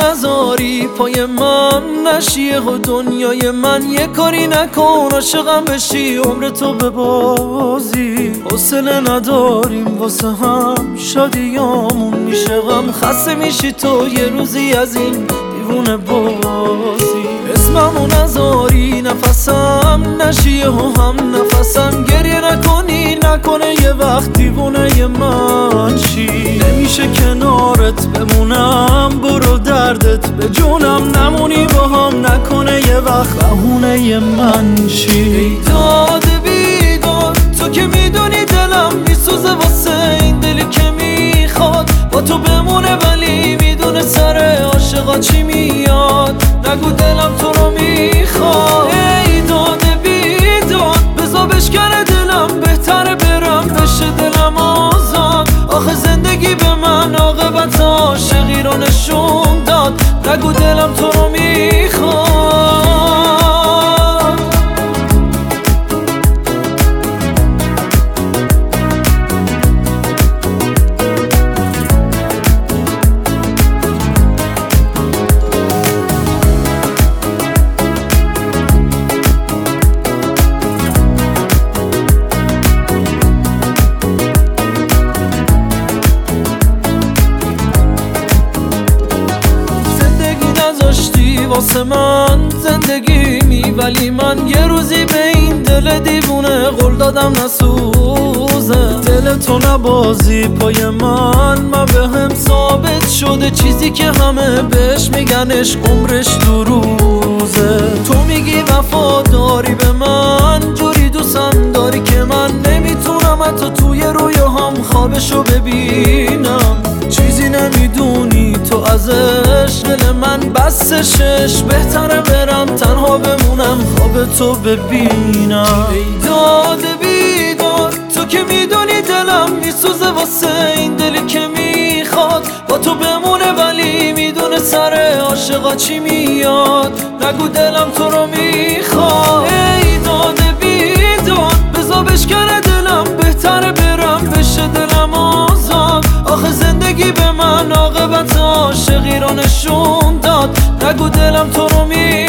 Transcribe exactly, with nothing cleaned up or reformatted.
نذاری پای من نشیه و دنیای من یه کاری نکن عاشقم بشی عمر تو به بازی حوصله نداریم واسه هم شادیامون میشه غم خسته میشی تو یه روزی از این دیوونه بازی اسممو نذاری نفسم نشیه و هم نفسم گریه نکنی نکنه یه وقت دیوونه من شی نمیشه کنارت بمونم برو دردت به جونم نمونی با هم نکنه یه وقت بهونه من شی ای داد بیداد تو که میدونی دلم میسوزه واسه این دلی که میخواد با تو بمونه ولی میدونه سر عاشقا چی میاد نگو دلم تو رو میخواد ای داد بیداد بزا بشکنه دلم بهتره برم بشه دلم آزاد آخه زندگی به من عاقبت عاشقی رو نشون داد نگو دلم تو رو میخواد واسه من زندگی می ولی من یه روزی به این دل دیوونه قول دادم نسوزه دل تو نبازی پای من من به هم ثابت شده چیزی که همه بهش میگنش عمرش دو روزه تو میگی وفاداری به من جوری دوستم داری که من نمیتونم حتی توی رویاهام خوابشو ببینم چیزی نمیدونی تو ازش دل من بستشش بهتره برم تنها بمونم خواب تو ببینم ای داد بیداد تو که میدونی دلم میسوزه واسه این دلی که میخواد با تو بمونه ولی میدونه سر عاشقا چی میاد نگو دلم تو رو میخواد ای داد بیداد بزا بشکنه دلم بهتره برم بشه دلم آزاد آخه زندگی به من عاقبت عاشقی رو نشون داد نگو دلم تو رو میخواد